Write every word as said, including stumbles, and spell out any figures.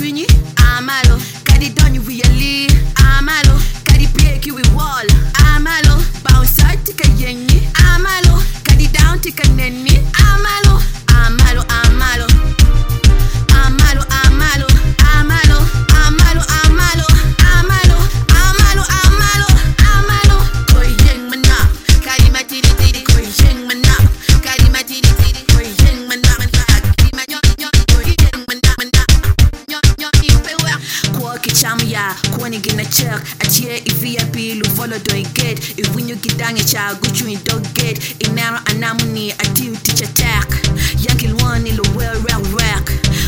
swingy, amalo. Kadi donyu really, amalo. Kadi break you with wall, amalo. Bounce out tika yenyi, amalo. Kadi down tika neni, amalo. Amalo, amalo. Amalo, amalo. Amalo, amalo, amalo. Amalo, amalo, amalo. Amalo. Koi yeng mana, kadi matiri tiri. Koi yeng mana, kadi matiri tiri. Koi yeng mana, kadi matiri tiri. Koi yeng mana, nyo nyo ipewa. Kwa kichamuya, kwa nigina check. Achie ivi ya pilu follow do I get. Iwinyo kidange cha guchu in dog get. Inaro anamuni ati uticha tak. Yankil one ilo well rack rack.